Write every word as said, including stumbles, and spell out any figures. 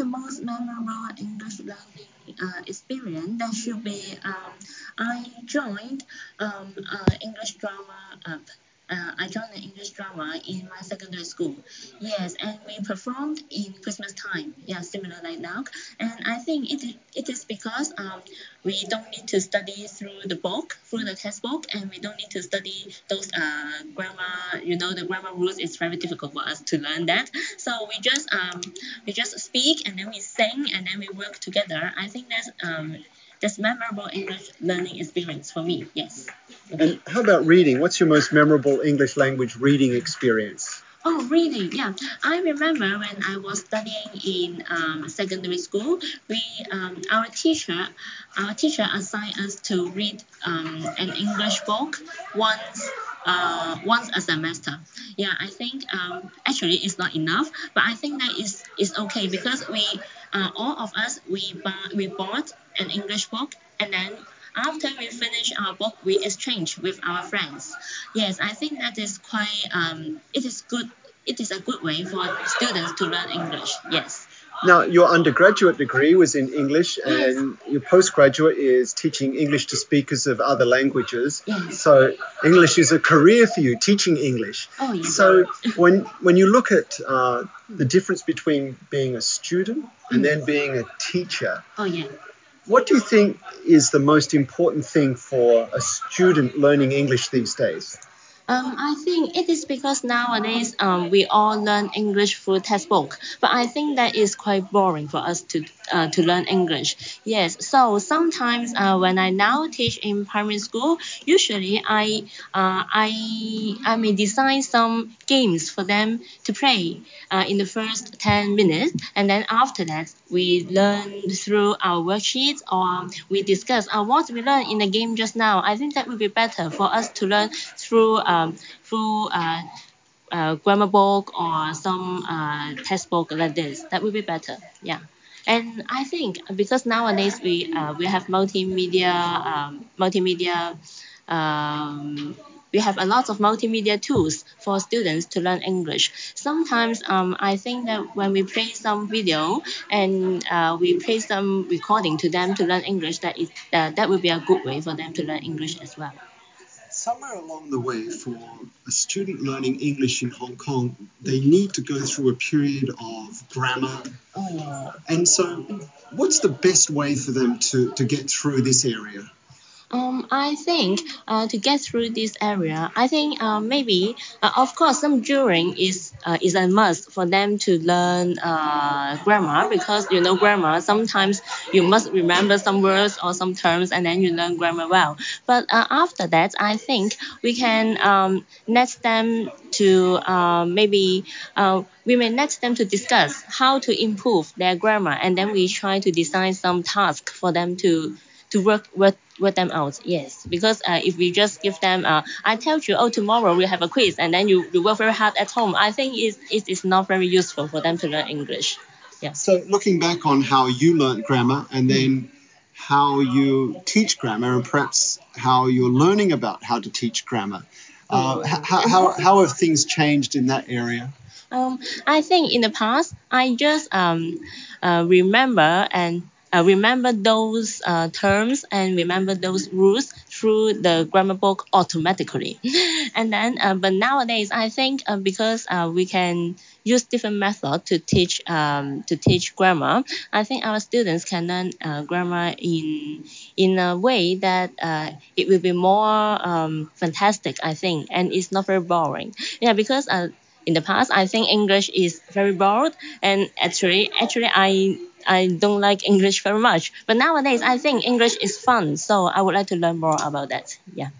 the most memorable English learning uh, experience that should be um, I joined um, uh, English drama up. Uh, I joined the English drama in my secondary school. Yes, and we performed in Christmas time. Yeah, similar like now. And I think it is, it is because um, we don't need to study through the book, through the textbook, and we don't need to study those uh, grammar. You know, the grammar rules. It's very difficult for us to learn that. So we just um, we just speak and then we sing and then we work together. I think that's um, that's memorable English learning experience for me. Yes. And how about reading? What's your most memorable English language reading experience? Oh, really? Yeah. I remember when I was studying in um, secondary school, we um, our teacher our teacher assigned us to read um, an English book once uh, once a semester. Yeah, I think um, actually it's not enough, but I think that is is okay because we uh, all of us we buy, we bought an English book and then after we finish our book, we exchange with our friends. Yes, I think that is quite um, it is good. It is a good way for students to learn English. Yes. Now, your undergraduate degree was in English, Yes. and your postgraduate is teaching English to speakers of other languages. Yes. So English is a career for you, teaching English. Oh, yes. So when when you look at uh, the difference between being a student and then being a teacher, Oh, yeah. what do you think is the most important thing for a student learning English these days? Um, I think it is because nowadays um, we all learn English through textbook, but I think that is quite boring for us to uh, to learn English. Yes, so sometimes uh, when I now teach in primary school, usually I uh, I I may design some games for them to play uh, in the first ten minutes, and then after that we learn through our worksheets or we discuss uh, what we learned in the game just now. I think that would be better for us to learn through um, through uh, uh, grammar book or some uh, textbook like this. That would be better. Yeah. And I think because nowadays we uh, we have multimedia um, multimedia um, we have a lot of multimedia tools for students to learn English. Sometimes um, I think that when we play some video and uh, we play some recording to them to learn English, that is uh, that would be a good way for them to learn English as well. Somewhere along the way, for a student learning English in Hong Kong, they need to go through a period of grammar. Oh yeah. And so, what's the best way for them to, to get through this area? Um, I think uh, to get through this area, I think uh, maybe uh, of course some during is uh, is a must for them to learn uh, grammar because you know grammar sometimes you must remember some words or some terms and then you learn grammar well. But uh, after that, I think we can um, let them to uh, maybe uh, we may let them to discuss how to improve their grammar and then we try to design some task for them to to work work work them out. Yes, because uh, if we just give them, uh, I tell you, oh tomorrow we have a quiz, and then you, you work very hard at home. I think it, it is not very useful for them to learn English. Yeah. So looking back on how you learnt grammar and then how you teach grammar and perhaps how you're learning about how to teach grammar, uh, how, how, how have things changed in that area? Um, I think in the past, I just um, uh, remember and uh, remember those uh, terms and remember those rules through the grammar book automatically. And then, uh, but nowadays, I think uh, because uh, we can use different methods to teach um, to teach grammar, I think our students can learn uh, grammar in in a way that uh, it will be more um, fantastic, I think, and it's not very boring. Yeah, because uh, in the past I think English is very bored and actually actually I I don't like English very much. But nowadays I think English is fun, so I would like to learn more about that. Yeah.